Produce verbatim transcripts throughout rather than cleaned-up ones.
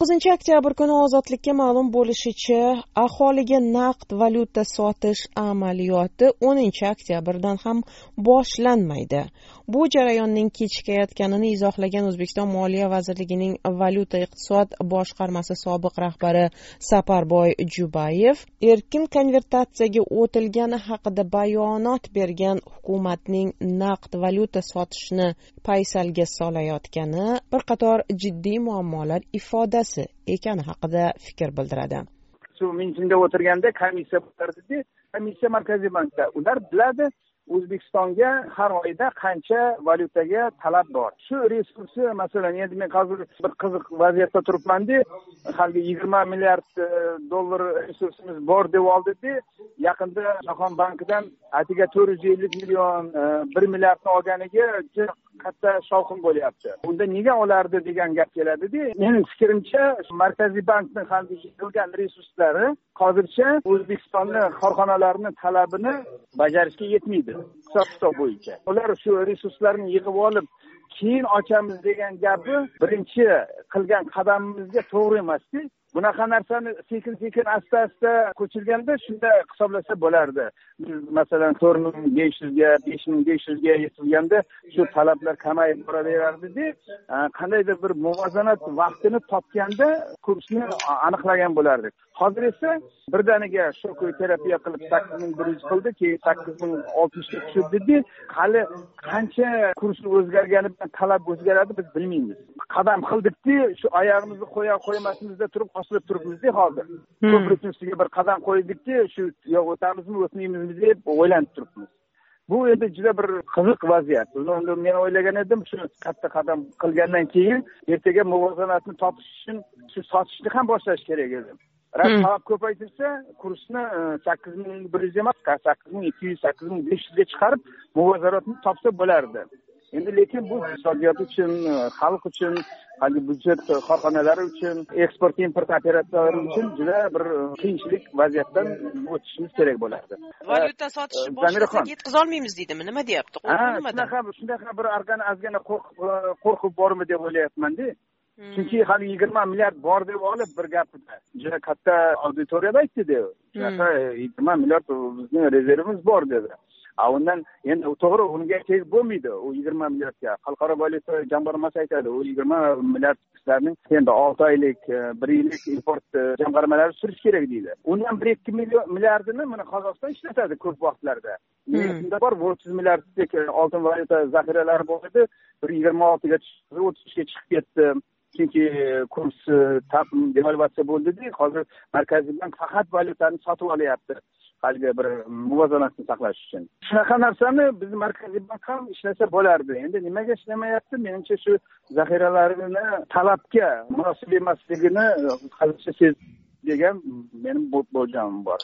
to'qqizinchi oktyabr kuni Ozodlikka ma'lum bo'lishicha, aholiga naqd valyuta sotish amaliyoti o'ninchi oktyabrdan ham boshlanmaydi. Bu jarayonning kechikayotganini izohlagan O'zbekiston Moliya vazirligining valyuta iqtisod boshqarmasi sobiq rahbari Saparboy Jubayev erkin konvertatsiyaga o'tilgani haqida bayonot bergan hukumatning naqd valyuta sotishni paysalga solayotgani bir qator jiddiy muammolar ifodasi ekani haqida fikr bildiradi. Shu minchimda o'tirganda komissiya bo'lardi. Komissiya Markaziy bankda ular biladi O'zbekistonga har oyda qancha valyutaga talab bor. Shu resursi, masalan, endi men hozir bir qiziq vaziyatda turibman-da, hali yigirma milliard dollar resursimiz bor deb oldi-da, yaqinda Jahon bankidan atiga to'rt yuz ellik million bir milliardni olganiga katta shovqin bo'lyapti. Unda nega olardi degan gap keladi-da. Mening fikrimcha, Markaziy bankning hali yig'ilgan resurslari hozircha O'zbekistonning korxonalarining talabini bajarishga yetmaydi. Hisob bo'yicha. Ular shu resurslarni yig'ib olib, keyin ochamiz degan gapi birinchi qilgan qadamimizga to'g'ri emas-da. Bunaqa narsani sekin-sekin asta-asta ko'chirganda shunda hisoblasa bo'lardi. Biz masalan to'rt ming besh yuz ga, besh ming besh yuz ga yetilganda shu talablar kamayib boraverardi-da, qandaydir bir muvozanat vaqtini topganda kursni aniqlagan bo'lardik. Hozir esa birdaniga shok terapiya qilib sakkiz ming bir yuz qildi, keyin sakkiz ming oltmish ga tushirdi. Hali qancha kursni o'zgargani bilan talab o'zgaradi biz bilmaymiz. Qadam qildik-da, shu oyog'imizni qo'ya qo'ymasimizda turib osilib turibmiz-da hozir. Ko'prikning ustiga bir qadam qo'ydik-da, shu yo'q o'tamizmi, o'tmaymizmi deb o'ylanib turibmiz. Bu endi juda bir qiziq vaziyat. Men o'ylagan edim, shu katta qadam qilgandan keyin ertaga muvozanatni topish uchun shu sotishni ham boshlash kerak edi. Talab ko'paytirsa, kursni sakkiz ming bir yuz emas, sakkiz ming ikki yuz, sakkiz ming besh yuz ga chiqarib muvozanatni topsa bo'lardi. Endi lekin bu iqtisodiyot uchun, xalq uchun, hali byudjet korxonalari uchun, eksport import operatorlari uchun juda bir qiyinchilik vaziyatdan o'tishimiz kerak bo'lardi. Valyuta sotish boshlasak yetkiza olmaymiz deydimi? Nima deyapti? Shunaqa, shunaqa bir argana azgana qo'rqib bormi deb o'ylayapman-da. Chunki hali yigirma milliard bor deb olib bir gapida juda katta auditoriyada aytdi-da. Shunaqa yigirma milliard bizning rezervimiz bor dedi. A undan endi to'g'ri unga tegib bo'lmaydi. U yigirma milliardga xalqaro valyuta jamg'armasi aytadi, u yigirma milliardlarning endi olti oylik, bir yillik import jamg'armalari surish kerak deydi. Undan bir ikki milliardini mana Qozog'iston ishlatadi ko'p vaqtlarda. Menda bor o'ttiz milliardlik oltin valyuta zaxiralari bor edi, bir yigirma oltiga tushdi, o'ttizga chiqib ketdi. Chunki kurs devalvatsiya bo'ldi-da, hozir Markaziy bank faqat valyutani sotib olyapti. Haliga bir muvozanatni saqlash uchun. Shunaqa narsani biz Markaziy bank ham ishlasa bo'lardi. Endi nimaga ishlamayapti? Menimcha shu zaxiralarini talabga munosib emasligini hozircha sez degan mening bo'ljamim bor.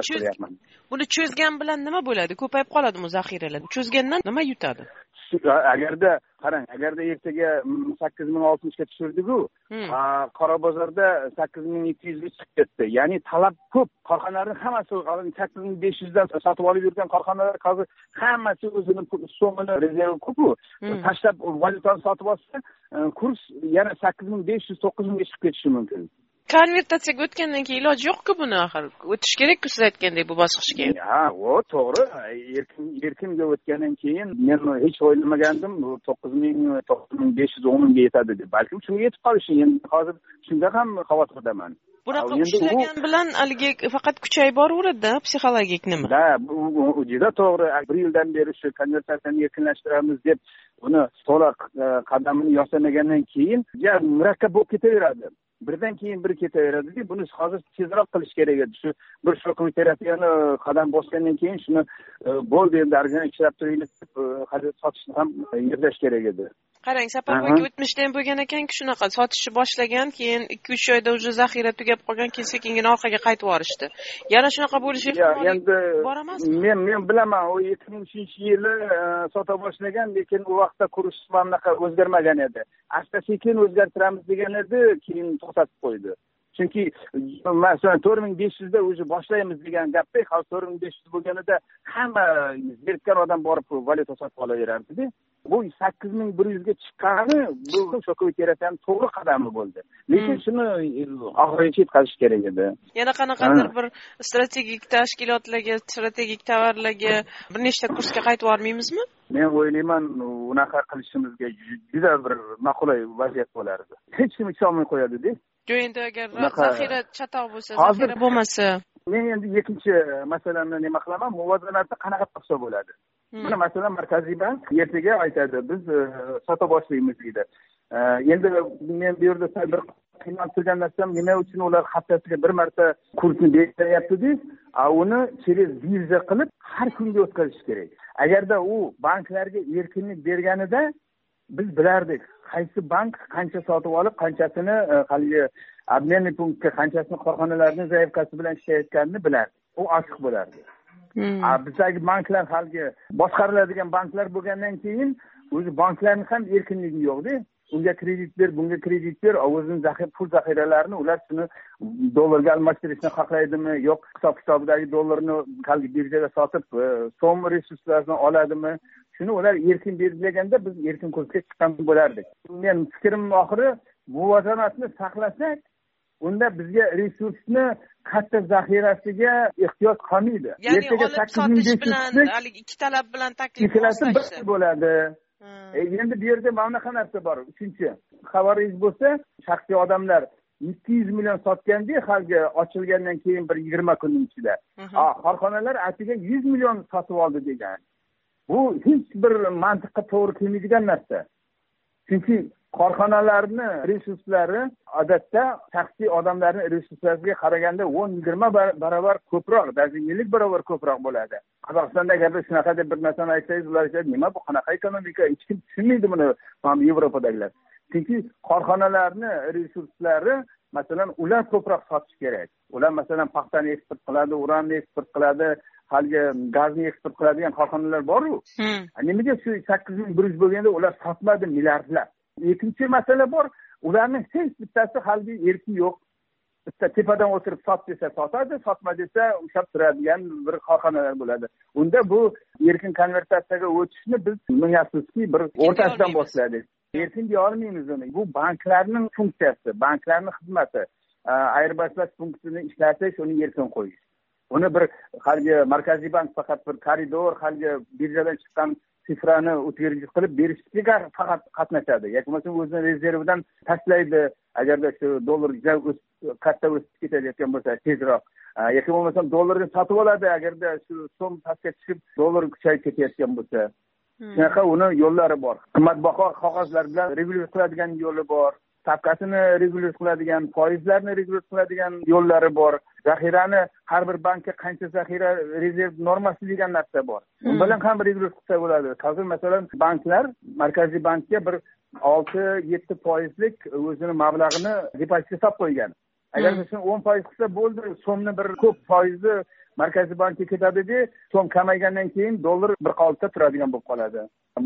Buni cho'zgan bilan nima bo'ladi? Ko'payib qoladimi zaxiralar? Cho'zgandan nima yutadi? Agarda qarang, agarda ertaga sakkiz ming oltmishga tushirdik-ku, qora bozorda sakkiz ming ikki yuz ga chiqib ketdi. Ya'ni talab ko'p. Korxonalarning hammasi sakkiz ming besh yuz dan sotib olib yurgan korxonalar hozir hammasi o'zining so'mini rezervi ko'p-ku. Tashlab valyutani sotib olsa, kurs yana sakkiz ming besh yuz to'qqiz ming ga chiqib ketishi mumkin. Konvertatsiyaga o'tgandan keyin iloji yo'q-ku buni axir. O'tish kerak-ku siz aytgandek bu bosqichga. Ha, o to'g'ri. Erkin erkinga o'tgandan keyin men hech o'ylamagandim bu to'qqiz ming to'qqiz ming besh yuz o'n mingga yetadi deb. Balkim shunga yetib qolishi. Endi hozir shunda ham xavotirdaman. Bunaqa ushlagan bilan haligi faqat kuchayib boraveradi-da, psixologik nima? Ha, bu juda to'g'ri. bir yildan beri shu konvertatsiyani erkinlashtiramiz deb buni to'liq qadamini yasamagandan keyin juda murakkab bo'lib ketaveradi. Birdan keyin biri ketaveradi. Buni hozir tezroq qilish kerak edi. Shu bir shok terapiyani qadam bosgandan keyin shuni bo'ldi endi argana ishlab turaylik deb hozir sotishni ham yerlash kerak edi. Qarang, Saparboyga o'tmishda ham bo'lgan ekan-ku shunaqa sotishni boshlagan, keyin ikki uch oyda уже zaxira tugab qolgan, keyin sekingina orqaga qaytib yuborishdi. Yana shunaqa bo'lishi ehtimoli bor emasmi? Men men bilaman, u ikki ming uchinchi yili sota boshlagan, lekin u vaqtda kurs mamlaqa o'zgarmagan edi. Asta sekin o'zgartiramiz degan edi, keyin to'xtatib qo'ydi. Chunki masalan to'rt ming besh yuz da o'zi boshlaymiz degan gapda, hozir to'rt ming besh yuz bo'lganida hamma zerikkan odam borib valyuta sotib olaverardi-da. bu sakkiz ming bir yuzga chiqqani bu shokoviy terapiyaning to'g'ri qadami bo'ldi. Lekin shuni oxirigacha yetkazish kerak edi. Yana qanaqadir bir strategik tashkilotlarga, strategik tovarlarga bir nechta kursga qaytib bormaymizmi? Men o'ylayman, unaqa qilishimizga juda bir ma'qulay vaziyat bo'lardi. Hech kim ishonmay qo'yadi-da. Endi agar zaxira chatoq bo'lsa, zaxira bo'lmasa, men endi ikkinchi masalani nima qilaman, muvozanatni qanaqa qilsa bo'ladi. Mana masalan Markaziy bank ertaga aytadi, biz sota boshlaymiz deydi. Endi men bu yerda bir qiynalib turgan narsam, nima uchun ular haftasiga bir marta kursni beryapti-da, uni через birja qilib har kunga o'tkazish kerak. Agarda u banklarga erkinlik berganida biz bilardik, qaysi bank qancha sotib olib, qanchasini haligi обменный punktga, qanchasini korxonalarning zaifasi bilan ishlayotganini bilardik. U ochiq bo'lardi. A bizdagi banklar haligi boshqariladigan banklar bo'lgandan keyin o'zi banklarning ham erkinligi yo'q-da. Unga kredit ber, bunga kredit ber, o'zining zaxira pul zaxiralarini ular shuni dollarga almashtirishni xohlaydimi, yo'q hisob-kitobdagi dollarni haligi birjada sotib, so'm resurslarini oladimi? Shuni ular erkin belgilaganda biz erkin kursga chiqqan bo'lardik. Men fikrim oxiri muvozanatni saqlasak, unda bizga resursni katta zaxirasiga ehtiyoj qolmaydi. Ya'ni olib sotish bilan, haligi ikki talab bilan taklif qilsa bo'ladi. E, endi bu yerda mana bunaqa narsa bor. Uchinchi, xabaringiz bo'lsa, shaxsiy odamlar ikki yuz million sotganda, haligi ochilgandan keyin bir yigirma kunning ichida, ha, korxonalar atiga yuz million sotib oldi degan. Bu hech bir mantiqqa to'g'ri kelmaydigan narsa. Chunki korxonalarning resurslari odatda shaxsiy odamlarning resurslariga qaraganda o'n yigirma barobar ko'proq, даже ellik barobar ko'proq bo'ladi. Qozog'istonda agar shunaqa deb bir narsani aytsangiz, ular aytadi, nima bu qanaqa ekonomika, hech kim tushunmaydi buni, ham Yevropadagilar. Chunki korxonalarning resurslari, masalan, ular ko'proq sotish kerak. Ular masalan paxtani eksport qiladi, uranni eksport qiladi, haligi gazni eksport qiladigan korxonalar bor-ku. Nimaga shu sakkiz ming bir yuz bo'lganda ular sotmadi milliardlab? Ikkinchi masala bor, ularning hech bittasi haligi erki yo'q. Bitta tepadan o'tirib sot desa sotadi, sotma desa ushlab turadigan bir korxonalar bo'ladi. Unda bu erkin konvertatsiyaga o'tishni biz mingafsuski bir o'rtasidan boshladik. Erkin deya olmaymiz uni. Bu banklarning funksiyasi, banklarning xizmati. Ayirboshlash punktini ishlatish, uni erkin qo'yish. Uni bir haligi Markaziy bank faqat bir koridor, haligi birjadan chiqqan sifrani utvirjit qilib berishga faqat qatnashadi. Yoki bo'lmasa o'zining rezervidan tashlaydi. Agarda shu dollar katta o'sib ketayotgan bo'lsa, tezroq. Yoki bo'lmasa dollarni sotib oladi, agarda shu so'm pastga tushib, dollar kuchayib ketayotgan bo'lsa. Shunaqa uni yo'llari bor. Qimmatbaho qog'ozlar bilan reguliar qiladigan yo'li bor. Stavkasini reguliar qiladigan, foizlarni reguliar qiladigan yo'llari bor. Zaxirani har bir bankka qancha zaxira rezerv normasi degan narsa bor. U bilan ham reguliar qilsa bo'ladi. Hozir masalan banklar Markaziy bankka bir olti yetti foizlik o'zini mablag'ini depozitga solib qo'ygan. Agar shuni o'n foiz qilsa bo'ldi, so'mni bir ko'p foizni Markaziy bankka ketadi-da, so'm kamaygandan keyin dollar bir qolipda turadigan bo'lib qoladi.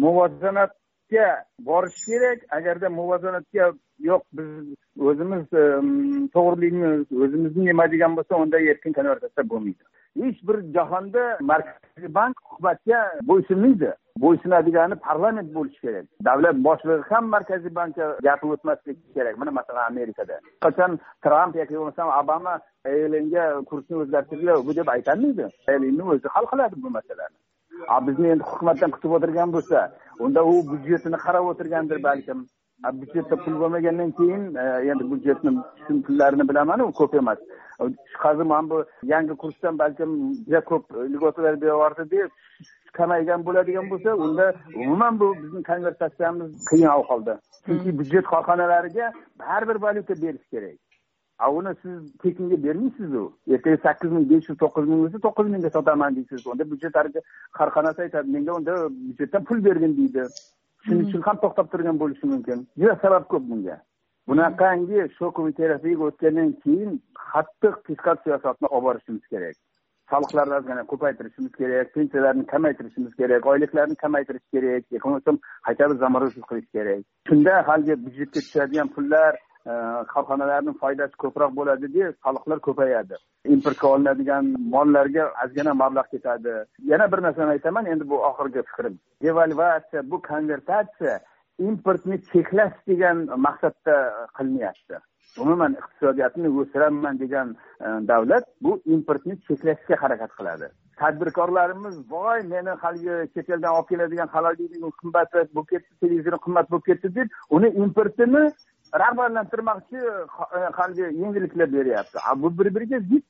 Muvozanatga borish kerak. Agarda muvozanatga yo'q, biz o'zimiz to'g'rilikni o'zimizning nima degan bo'lsa, unda erkin konvertatsiya bo'lmaydi. Hech bir jahonda Markaziy bank hukumatga bo'ysunmaydi. Bo'ysunadigani parlament bo'lishi kerak. Davlat boshlig'i ham Markaziy bankka gapirib o'tmasligi kerak. Mana masalan Amerikada. Qachon Trump yoki bo'lmasa Obama Ellenga kursni o'zgartirdilar, bu deb aytolmaydi. Ellenning o'zi hal qiladi bu masalani. A bizni endi hukumatdan kutib o'tirgan bo'lsa, unda u byudjetini qarab o'tirgandir balkim. Byudjetda pul bo'lmagandan keyin endi byudjetning shun pullarini bilaman, u ko'p emas. Hozir mana bu yangi kursdan balkim juda ko'p ligotalar beryordi deb kamaygan bo'ladigan bo'lsa, unda umuman bu bizning konvertatsiyamiz qiyin ahvolda. Chunki byudjet korxonalariga baribir valyuta berish kerak. A uni siz tekinga bermaysiz-ku. Ertaga sakkiz ming besh yuz to'qqiz ming bo'lsa to'qqiz mingga sotaman deysiz. Unda byudjet korxonasi aytadi, menga unda byudjetdan pul bergin deydi. Shuning uchun ham to'xtab turgan bo'lishi mumkin. Juda sabab ko'p bunga. Bunaqangi shokoviy terapiyaga o'tgandan keyin qattiq fiskal siyosatni olib borishimiz kerak. Soliqlarni ozgina ko'paytirishimiz kerak, pensiyalarni kamaytirishimiz kerak, oyliklarni kamaytirish kerak, ekonomik qaytarib zamorozlik qilish kerak. Shunda haligi byudjetga tushadigan pullar korxonalarning foydasi ko'proq bo'ladi deb soliqlar ko'payadi. Importga olinadigan mollarga ozgina mablag' ketadi. Yana bir narsani aytaman, endi bu oxirgi fikrim. Devalvatsiya, bu konvertatsiya importni cheklash degan maqsadda qilinyapti. Umuman iqtisodiyotni o'siraman degan davlat bu importni cheklashga harakat qiladi. Tadbirkorlarimiz voy meni haligi chet eldan olib keladigan xalajlikning qimmat bo'lib ketdi, televizor qimmat bo'lib ketdi deb uni importini rag'batlantirmoqchi haligi yengilliklar beryapti. Bu bir-biriga zid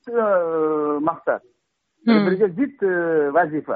maqsad, bir-biriga zid vazifa.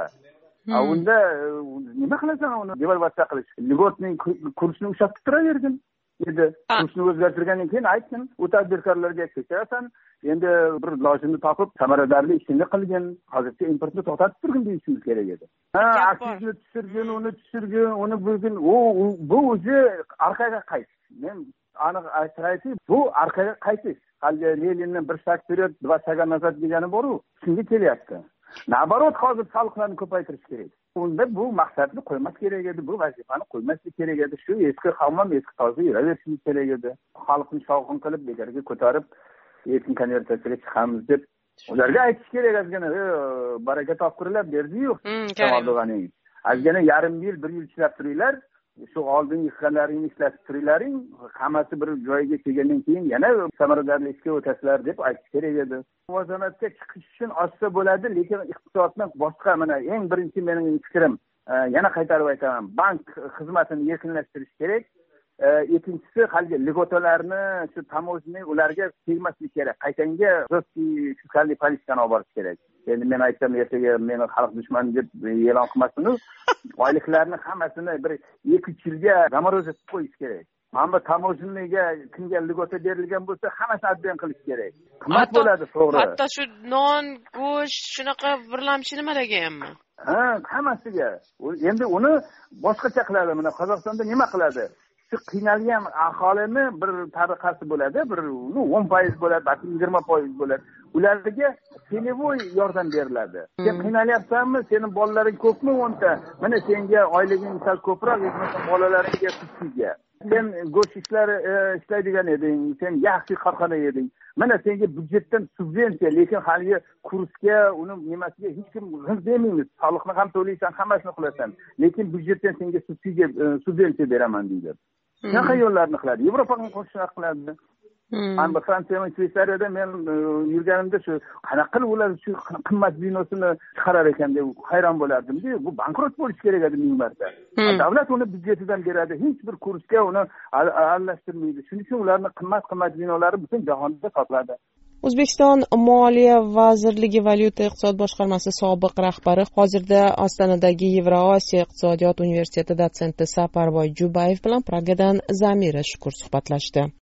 Unda nima qilasan uni devalvatsiya qilish? Ligotning kursini ushatib turavergin edi. Kursni o'zgartirgandan keyin aytsin, u tadbirkorlarga kechirasan, endi bir lojini topib samaradorli ishini qilgin, hozircha importni to'xtatib turgin deyishimiz kerak edi. Ha, aksizni tushirgin, uni tushirgin, uni bugun u bu o'zi orqaga qaytish. Men aniq aytayki, bu orqaga qaytish. Haligi Leninning bir shak period, два шага назад degani bor-ku, shunga kelyapti. Nabarot hozir soliqlarni ko'paytirish kerak. Unda bu maqsadni qo'ymas kerak edi, bu vazifani qo'ymaslik kerak edi. Shu eski hammam eski toza yuraverishimiz kerak edi. Xalqni shovqin qilib bekorga ko'tarib, erkin konvertatsiyaga chiqamiz deb ularga aytish kerak ozgina, baraka topqirlar berdi-yu. Savoldo'g'aning. Ozgina yarim yil, bir yil ishlab turinglar. Shu oldingi ishlarlaringni ishlatib turinglaring, hammasi bir joyiga kelgandan keyin yana samaradorlikka o'tasizlar deb aytish kerak edi. Muvozanatga chiqish uchun oshsa bo'ladi, lekin iqtisodni boshqa, mana eng birinchi mening fikrim, yana qaytarib aytaman, bank xizmatini erkinlashtirish kerak. Ikkinchisi, haligi ligotalarni, shu tamojni ularga tegmaslik kerak. Qaytanga jostki fiskaliy politikani olib borish kerak. Endi men aytsam, ertaga meni xalq dushmani deb e'lon qilmasin-u, oyliklarni hammasini bir ikki uch yilga zamorozat qo'yish kerak. Mana tamojniga kimga ligota berilgan bo'lsa, hammasini adbiyan qilish kerak. Qimmat bo'ladi, to'g'ri. Hatto shu non, go'sht, shunaqa birlamchi nimalarga hammi? Ha, hammasiga. Endi uni boshqacha qiladi. Mana Qozog'istonda nima qiladi? Shu qiynalgan aholini bir tariqasi bo'ladi, bir o'n foiz bo'ladi, balki yigirma foiz bo'ladi. Ularga televoy yordam beriladi. Sen qiynalyapsanmi? Sening bolalaring ko'pmi o'nta? Mana senga oyliging sal ko'proq, yo'qsa bolalaringga subsidiya. Sen go'sht ishlari ishlaydigan eding, sen yaxshi korxona eding. Mana senga byudjetdan subvensiya, lekin haligi kursga, uni nimasiga hech kim g'iz demaymiz. Soliqni ham to'laysan, hammasini qilasan. Lekin byudjetdan senga subsidiya subvensiya beraman deydi. Shunaqa yo'llarni qiladi. Yevropaga qo'shishlar qiladi. Mana Fransiya va Shveysariyada men yurganimda shu qanaqa qilib ular shu qimmat vinosini chiqarar ekan deb hayron bo'lardim-ku. Bu bankrot bo'lish kerak edi ming marta. Davlat uni byudjetidan beradi, hech bir kursga uni aralashtirmaydi. Shuning uchun ularning qimmat-qimmat vinolari butun jahonda sotiladi. O'zbekiston Moliya vazirligi valyuta iqtisod boshqarmasi sobiq rahbari, hozirda Ostonadagi Yevrosiyo iqtisodiyot universiteti dotsenti Saparboy Jubayev bilan Pragadan Zamira Shukur suhbatlashdi.